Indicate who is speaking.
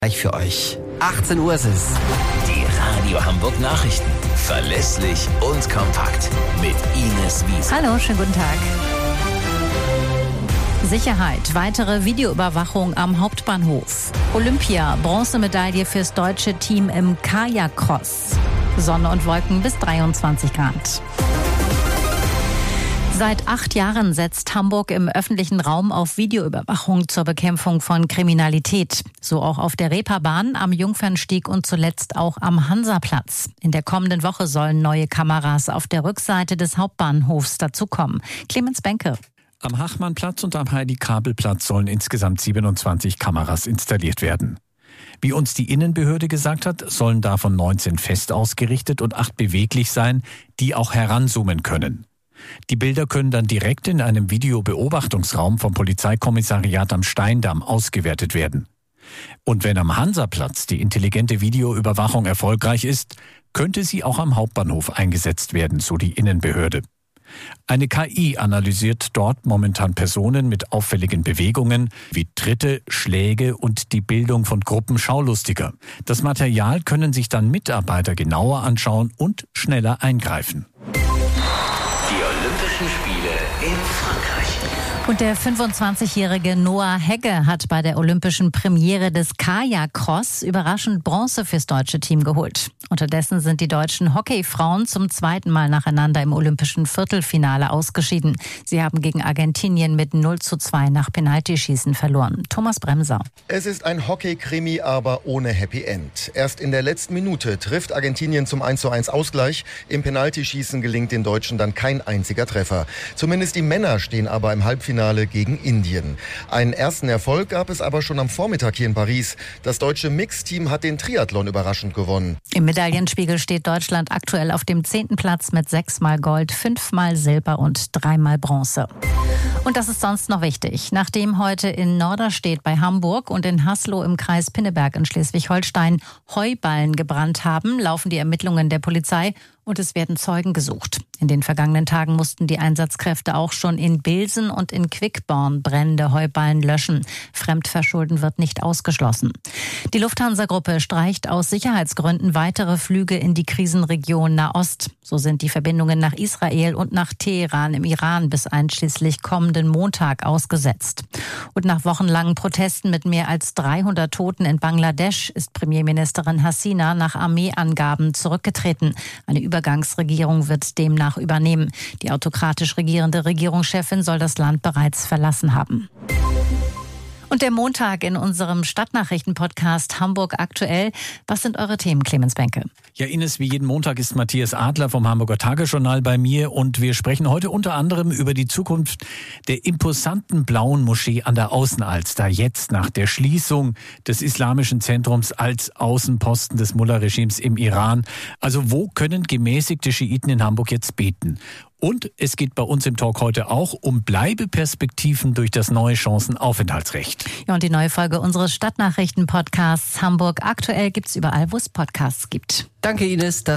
Speaker 1: Gleich für euch. 18 Uhr ist es.
Speaker 2: Die Radio Hamburg Nachrichten. Verlässlich und kompakt. Mit Ines Wiese.
Speaker 3: Hallo, schönen guten Tag. Sicherheit. Weitere Videoüberwachung am Hauptbahnhof. Olympia. Bronzemedaille fürs deutsche Team im Kajak-Cross. Sonne und Wolken bis 23 Grad. Seit 8 Jahren setzt Hamburg im öffentlichen Raum auf Videoüberwachung zur Bekämpfung von Kriminalität. So auch auf der Reeperbahn, am Jungfernstieg und zuletzt auch am Hansaplatz. In der kommenden Woche sollen neue Kameras auf der Rückseite des Hauptbahnhofs dazukommen. Clemens Benke.
Speaker 4: Am Hachmannplatz und am Heidi-Kabel-Platz sollen insgesamt 27 Kameras installiert werden. Wie uns die Innenbehörde gesagt hat, sollen davon 19 fest ausgerichtet und 8 beweglich sein, die auch heranzoomen können. Die Bilder können dann direkt in einem Videobeobachtungsraum vom Polizeikommissariat am Steindamm ausgewertet werden. Und wenn am Hansaplatz die intelligente Videoüberwachung erfolgreich ist, könnte sie auch am Hauptbahnhof eingesetzt werden, so die Innenbehörde. Eine KI analysiert dort momentan Personen mit auffälligen Bewegungen wie Tritte, Schläge und die Bildung von Gruppen Schaulustiger. Das Material können sich dann Mitarbeiter genauer anschauen und schneller eingreifen.
Speaker 2: Die Olympischen Spiele in Frankreich.
Speaker 3: Und der 25-jährige Noah Hegge hat bei der olympischen Premiere des Kajak-Cross überraschend Bronze fürs deutsche Team geholt. Unterdessen sind die deutschen Hockeyfrauen zum 2. Mal nacheinander im olympischen Viertelfinale ausgeschieden. Sie haben gegen Argentinien mit 0:2 nach Penaltyschießen verloren. Thomas Bremser.
Speaker 5: Es ist ein Hockey-Krimi, aber ohne Happy End. Erst in der letzten Minute trifft Argentinien zum 1:1 Ausgleich. Im Penaltyschießen gelingt den Deutschen dann kein einziger Treffer. Zumindest die Männer stehen aber im Halbfinale gegen Indien. Einen ersten Erfolg gab es aber schon am Vormittag hier in Paris. Das deutsche Mixteam hat den Triathlon überraschend gewonnen.
Speaker 3: Im Medaillenspiegel steht Deutschland aktuell auf dem 10. Platz mit 6-mal Gold, 5-mal Silber und 3-mal Bronze. Und das ist sonst noch wichtig. Nachdem heute in Norderstedt bei Hamburg und in Haslo im Kreis Pinneberg in Schleswig-Holstein Heuballen gebrannt haben, laufen die Ermittlungen der Polizei und es werden Zeugen gesucht. In den vergangenen Tagen mussten die Einsatzkräfte auch schon in Bilsen und in Quickborn brennende Heuballen löschen. Fremdverschulden wird nicht ausgeschlossen. Die Lufthansa-Gruppe streicht aus Sicherheitsgründen weitere Flüge in die Krisenregion Nahost. So sind die Verbindungen nach Israel und nach Teheran im Iran bis einschließlich kommenden Montag ausgesetzt. Und nach wochenlangen Protesten mit mehr als 300 Toten in Bangladesch ist Premierministerin Hasina nach Armeeangaben zurückgetreten. Eine Übergangsregierung wird demnach übernehmen. Die autokratisch regierende Regierungschefin soll das Land bereits verlassen haben. Und der Montag in unserem Stadtnachrichten-Podcast Hamburg aktuell. Was sind eure Themen, Clemens Benke?
Speaker 4: Ja, Ines, wie jeden Montag ist Matthias Adler vom Hamburger Tagesjournal bei mir und wir sprechen heute unter anderem über die Zukunft der imposanten blauen Moschee an der Außenalster, jetzt nach der Schließung des islamischen Zentrums als Außenposten des Mullah-Regimes im Iran. Also wo können gemäßigte Schiiten in Hamburg jetzt beten? Und es geht bei uns im Talk heute auch um Bleibeperspektiven durch das neue Chancenaufenthaltsrecht.
Speaker 3: Ja, und die neue Folge unseres Stadtnachrichten-Podcasts Hamburg aktuell gibt's überall, wo es Podcasts gibt.
Speaker 1: Danke, Ines.